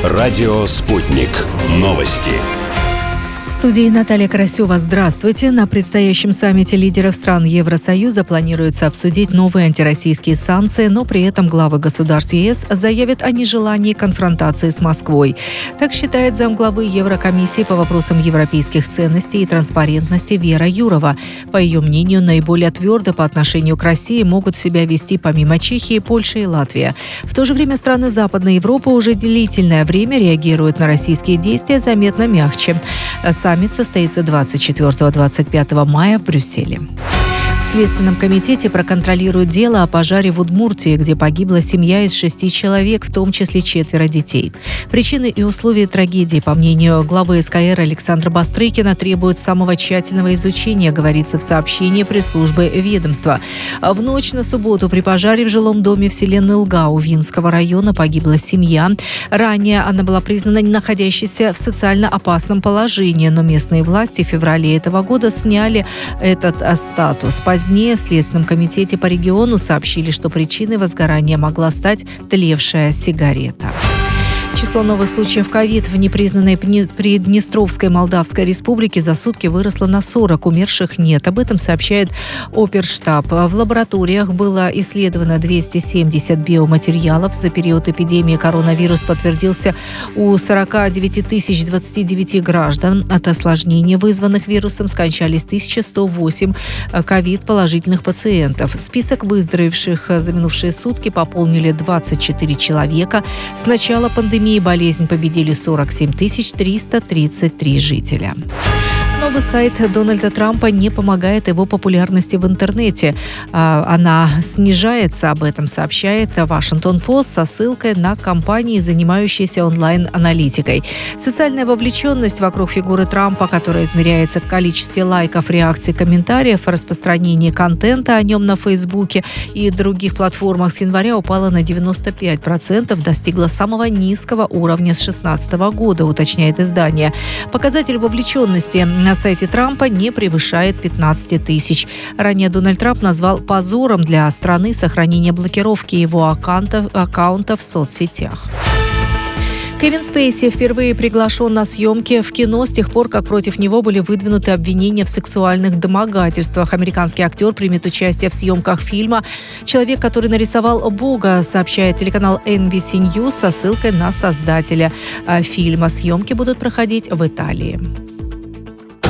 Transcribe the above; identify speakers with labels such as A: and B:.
A: Радио «Спутник». Новости.
B: В студии Наталья Карасева. Здравствуйте. На предстоящем саммите лидеров стран Евросоюза планируется обсудить новые антироссийские санкции, но при этом главы государств ЕС заявят о нежелании конфронтации с Москвой. Так считает замглавы Еврокомиссии по вопросам европейских ценностей и транспарентности Вера Юрова. По ее мнению, наиболее твердо по отношению к России могут себя вести помимо Чехии, Польши и Латвии. В то же время страны Западной Европы уже длительное время реагируют на российские действия заметно мягче. Саммит состоится 24-25 мая в Брюсселе. В Следственном комитете проконтролируют дело о пожаре в Удмуртии, где погибла семья из 6 человек, в том числе 4 детей. Причины и условия трагедии, по мнению главы СКР Александра Бастрыкина, требуют самого тщательного изучения, говорится в сообщении пресс-службы ведомства. В ночь на субботу при пожаре в жилом доме в селе Нылгау Винского района погибла семья. Ранее она была признана находящейся в социально опасном положении, но местные власти в феврале этого года сняли этот статус. Позднее в Следственном комитете по региону сообщили, что причиной возгорания могла стать тлевшая сигарета. Число новых случаев ковид в непризнанной Приднестровской Молдавской Республике за сутки выросло на 40, умерших нет. Об этом сообщает Оперштаб. В лабораториях было исследовано 270 биоматериалов. За период эпидемии коронавирус подтвердился у 49 029 граждан. От осложнений, вызванных вирусом, скончались 1108 ковид-положительных пациентов. Список выздоровевших за минувшие сутки пополнили 24 человека. С начала пандемии болезнь победили 47 333 жителя. Новый сайт Дональда Трампа не помогает его популярности в интернете. Она снижается, об этом сообщает Вашингтон-Пост со ссылкой на компании, занимающиеся онлайн-аналитикой. Социальная вовлеченность вокруг фигуры Трампа, которая измеряется в количестве лайков, реакций, комментариев, распространении контента о нем на Фейсбуке и других платформах, с января упала на 95%, достигла самого низкого уровня с 2016 года, уточняет издание. Показатель вовлеченности на сайте Трампа не превышает 15 тысяч. Ранее Дональд Трамп назвал позором для страны сохранение блокировки его аккаунтов в соцсетях. Кевин Спейси впервые приглашен на съемки в кино с тех пор, как против него были выдвинуты обвинения в сексуальных домогательствах. Американский актер примет участие в съемках фильма «Человек, который нарисовал Бога», сообщает телеканал NBC News со ссылкой на создателя фильма. Съемки будут проходить в Италии.